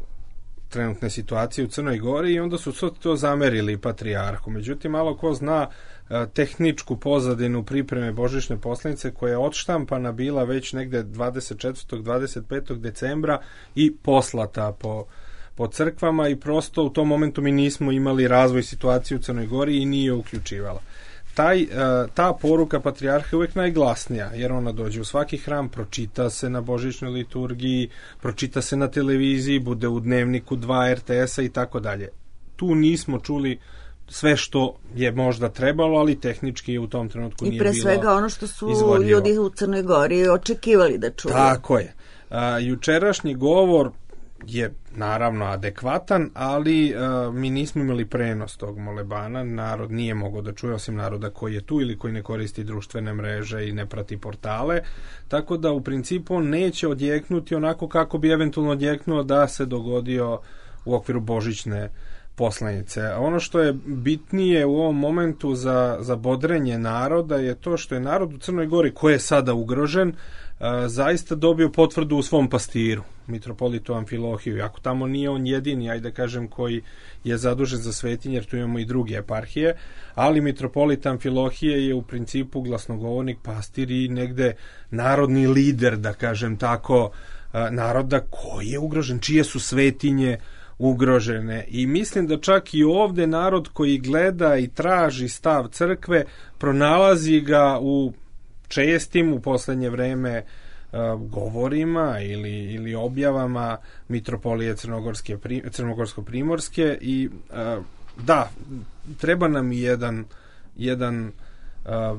Speaker 5: trenutne situacije u Crnoj Gori i onda su to zamerili patrijarhu. Međutim, malo ko zna tehničku pozadinu pripreme božićne poslanice koja je odštampana bila već negde dvadeset četvrtog dvadeset petog decembra i poslata po, po crkvama i prosto u tom momentu mi nismo imali razvoj situacije u Crnoj Gori i nije uključivala. Taj, ta poruka patrijarha je uvek najglasnija, jer ona dođe u svaki hram, pročita se na božićnoj liturgiji, pročita se na televiziji, bude u dnevniku dva er te esa i tako dalje. Tu nismo čuli sve što je možda trebalo, ali tehnički u tom trenutku nije bilo
Speaker 3: izvodljivo. I pre svega ono što su izvodljivo. Ljudi u Crnoj Gori očekivali da čuju.
Speaker 5: Tako je. A, jučerašnji govor je naravno adekvatan, ali a, mi nismo imali prenos tog molebana, narod nije mogao da čuje, osim naroda koji je tu ili koji ne koristi društvene mreže i ne prati portale, tako da u principu on neće odjeknuti onako kako bi eventualno odjeknuo da se dogodio u okviru božićne poslanice. A ono što je bitnije u ovom momentu za, za bodrenje naroda je to što je narod u Crnoj Gori, koji je sada ugrožen, a, zaista dobio potvrdu u svom pastiru, mitropolitu Amfilohiju. Ako tamo nije on jedini, ajde kažem, koji je zadužen za svetinje, jer tu imamo i druge eparhije, ali mitropolit Amfilohije je u principu glasnogovornik, pastir i negde narodni lider, da kažem tako, a, naroda koji je ugrožen, čije su svetinje ugrožene. I mislim da čak i ovde narod koji gleda i traži stav crkve, pronalazi ga u čestim u poslednje vreme uh, govorima ili, ili objavama mitropolije Crnogorske, Crnogorsko-primorske i uh, da, treba nam jedan, jedan uh,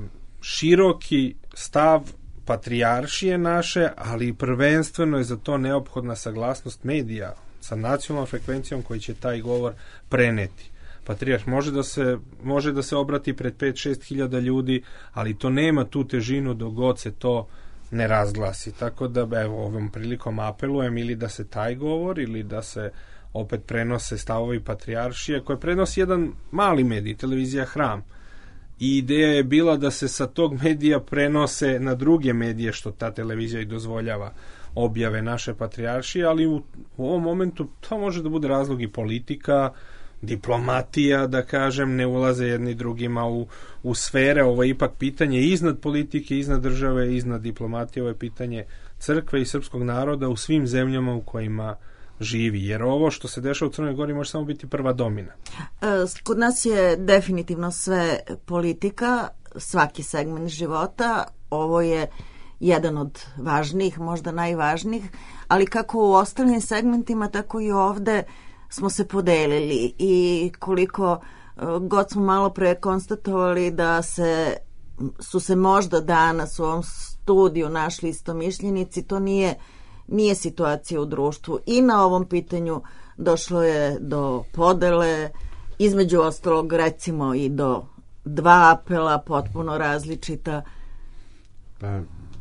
Speaker 5: široki stav patrijaršije naše, ali prvenstveno je za to neophodna saglasnost medija sa nacionalnom frekvencijom koji će taj govor preneti. Patrijarh može da se, može da se obrati pred pet do šest hiljada ljudi, ali to nema tu težinu dok god se to ne razglasi. Tako da, evo, ovom prilikom apelujem ili da se taj govor, ili da se opet prenose stavovi patrijaršije, koje prenosi jedan mali medij, televizija Hram. I ideja je bila da se sa tog medija prenose na druge medije, što ta televizija i dozvoljava, objave naše patrijaršije, ali u, u ovom momentu to može da bude razlog i politika, diplomatija, da kažem, ne ulaze jedni drugima u, u sfere. Ovo je ipak pitanje iznad politike, iznad države, iznad diplomatije, ovo je pitanje crkve i srpskog naroda u svim zemljama u kojima živi, jer ovo što se dešava u Crnoj Gori može samo biti prva domina.
Speaker 3: Kod nas je definitivno sve politika, svaki segment života, ovo je jedan od važnijih, možda najvažnijih, ali kako u ostalim segmentima, tako i ovde smo se podelili i koliko god smo malo pre konstatovali da se su se možda danas u ovom studiju našli istomišljenici, to nije, nije situacija u društvu. I na ovom pitanju došlo je do podele, između ostalog recimo i do dva apela potpuno različita.
Speaker 4: Pa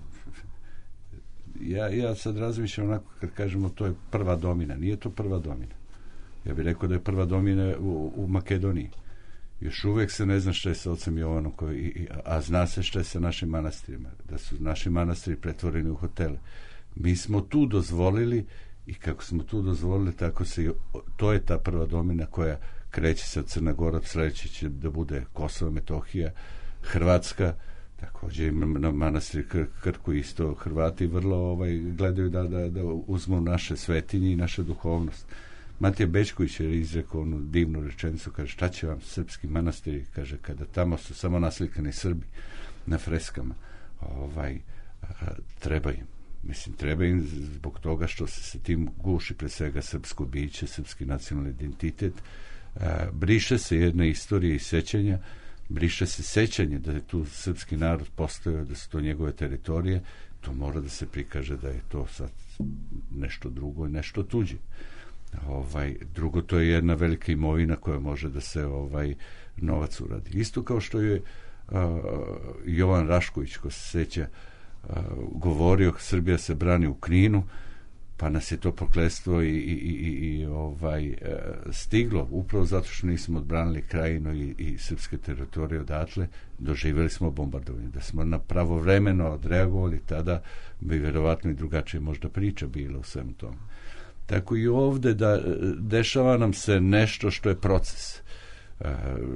Speaker 4: ja, ja sad razmišljam onako kad kažemo to je prva domina. Nije to prva domina. Ja bih rekao da je prva domina u, u Makedoniji. Još uvijek se ne zna što je sa ocem Jovanom, koji, a zna se što je sa našim manastirima, da su naši manastiri pretvoreni u hotele. Mi smo tu dozvolili i kako smo tu dozvolili, tako se, to je ta prva domina koja kreće sa Crna Gora, sljedeće će da bude Kosovo, Metohija, Hrvatska, također imamo na manastiri Kr, Krku isto, Hrvati vrlo ovaj, gledaju da, da, da uzmu naše svetinje i naša duhovnost. Matija Bečković je izrekao onu divnu rečenicu, kaže šta će vam srpski manastiri, kaže kada tamo su samo naslikani Srbi na freskama, ovaj, a, treba im. Mislim, treba im zbog toga što se sa tim guši pre svega srpsko biće, srpski nacionalni identitet, a, briše se jedna istorija i sećanja, briše se sećanje da je tu srpski narod postojao, da su to njegove teritorije, to mora da se prikaže da je to sad nešto drugo i nešto tuđe. Ovaj, drugo, to je jedna velika imovina koja može da se ovaj novac uradi. Isto kao što je uh, Jovan Rašković, ko se seća, uh, govorio, Srbija se brani u Kninu, pa nas je to prokletstvo i, i, i, i ovaj, uh, stiglo, upravo zato što nismo odbranili Krajinu i, i srpske teritorije odatle, doživjeli smo bombardovanje. Da smo na pravovremeno odreagovali, tada bi vjerovatno i drugačije možda priča bila u svemu tomu. Tako i ovde da dešava nam se nešto što je proces. E,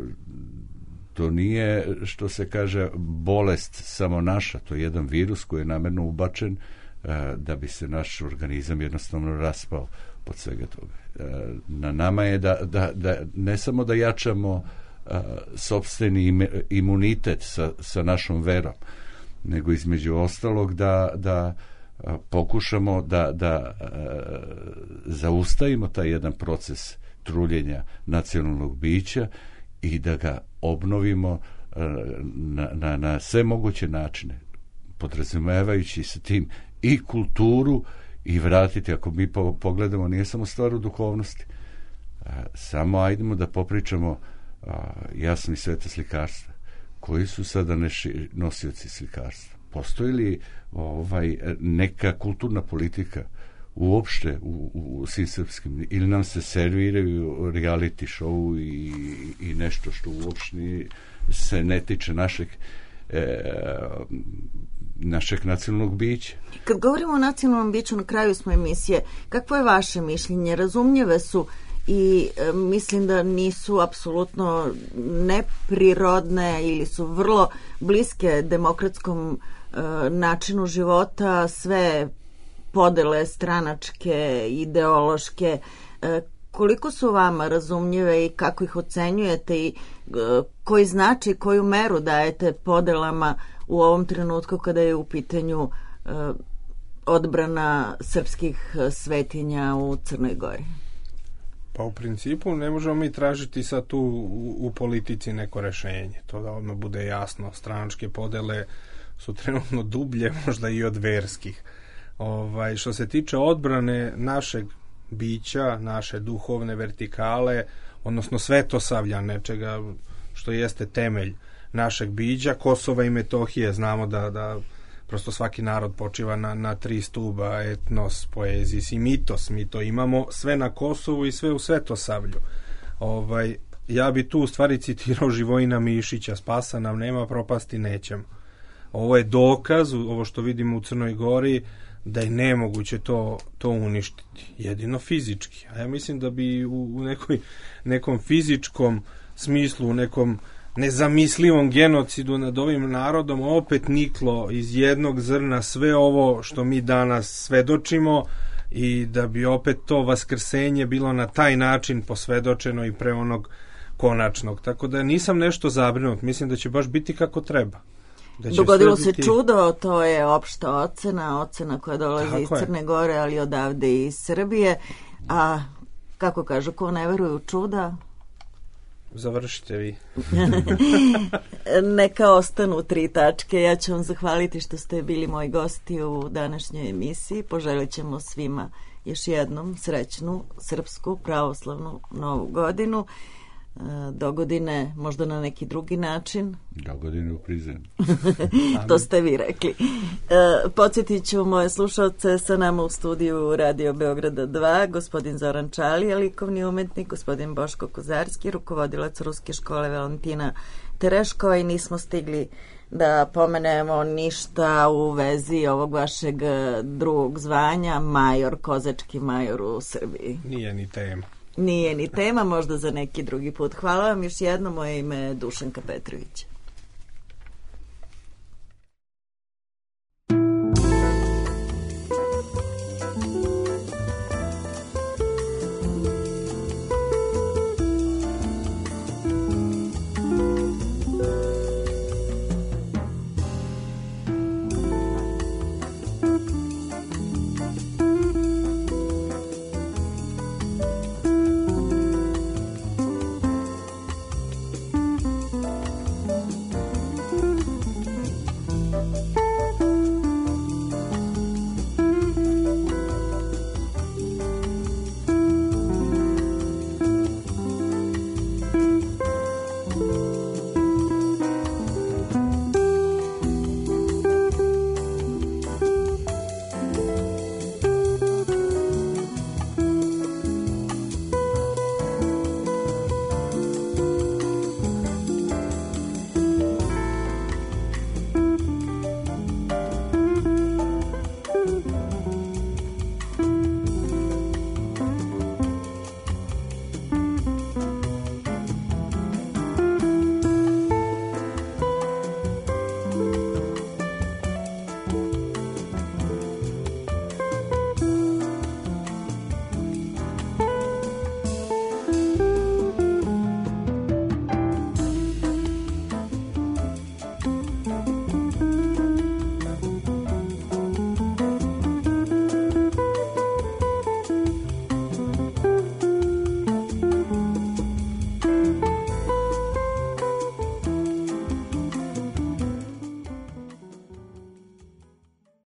Speaker 4: to nije, što se kaže, bolest samo naša, to je jedan virus koji je namerno ubačen e, da bi se naš organizam jednostavno raspao pod svega toga. E, na nama je da, da, da ne samo da jačamo e, sopstveni imunitet sa, sa našom verom, nego između ostalog da, da pokušamo da, da zaustavimo taj jedan proces truljenja nacionalnog bića i da ga obnovimo na, na, na sve moguće načine, podrazumevajući sa tim i kulturu i vratiti, ako mi pogledamo, nije samo stvar u duhovnosti, samo ajdemo da popričamo jasno i sveta slikarstva. Koji su sada neši nosioci slikarstva? Postoji li ovaj, neka kulturna politika uopšte u, u, u svim srpskim, ili nam se serviraju reality show i, i nešto što uopšte se ne tiče našeg e, našeg nacionalnog bića.
Speaker 3: Kad govorimo o nacionalnom biću, na kraju smo emisije, kakvo je vaše mišljenje? Razumljive su i e, mislim da nisu apsolutno neprirodne ili su vrlo bliske demokratskom e, načinu života, sve podele stranačke, ideološke, e, koliko su vama razumljive i kako ih ocenjujete i e, koji znači, koju meru dajete podelama u ovom trenutku kada je u pitanju e, odbrana srpskih svetinja u Crnoj Gori?
Speaker 5: Pa u principu ne možemo mi tražiti sad tu u, u politici neko rešenje. To da odmah bude jasno. Stranačke podele su trenutno dublje možda i od verskih. Ovaj, što se tiče odbrane našeg bića, naše duhovne vertikale, odnosno svetosavlja, nečega što jeste temelj našeg bića, Kosova i Metohije, znamo da, da prosto svaki narod počiva na, na tri stuba, etnos, poezis i mitos. Mi to imamo sve na Kosovu i sve u svetosavlju. Ovaj, ja bi tu u stvari citirao Živojina Mišića, spasa nam nema, propasti nećemo. Ovo je dokaz, ovo što vidimo u Crnoj Gori, da je nemoguće to, to uništiti, jedino fizički. A ja mislim da bi u, u nekoj, nekom fizičkom smislu, u nekom nezamislivom genocidu nad ovim narodom opet niklo iz jednog zrna sve ovo što mi danas svedočimo i da bi opet to vaskrsenje bilo na taj način posvedočeno i pre onog konačnog. Tako da nisam nešto zabrinut, mislim da će baš biti kako treba.
Speaker 3: Dogodilo se biti... čudo, to je opšta ocena, ocena koja dolazi tako iz Crne Gore, ali odavde iz Srbije. A kako kažu, ko ne veruje u čuda?
Speaker 5: Završite vi.
Speaker 3: Neka ostanu tri tačke. Ja ću vam zahvaliti što ste bili moji gosti u današnjoj emisiji. Poželit ćemo svima još jednom srećnu srpsku pravoslavnu novu godinu. Do godine možda na neki drugi način.
Speaker 4: Do godine u prizem.
Speaker 3: To ste vi rekli. E, podsjetit ću moje slušalce, sa nama u studiju Radio Beograda dva, gospodin Zoran Čalija, likovni umetnik, gospodin Boško Kozarski, rukovodilac Ruske škole Valentina Tereško, i nismo stigli da pomenemo ništa u vezi ovog vašeg drugog zvanja, major, kozački major u Srbiji.
Speaker 5: Nije ni tema.
Speaker 3: Nije ni tema, možda za neki drugi put. Hvala vam još jedno, moje ime je Dušanka Petrović.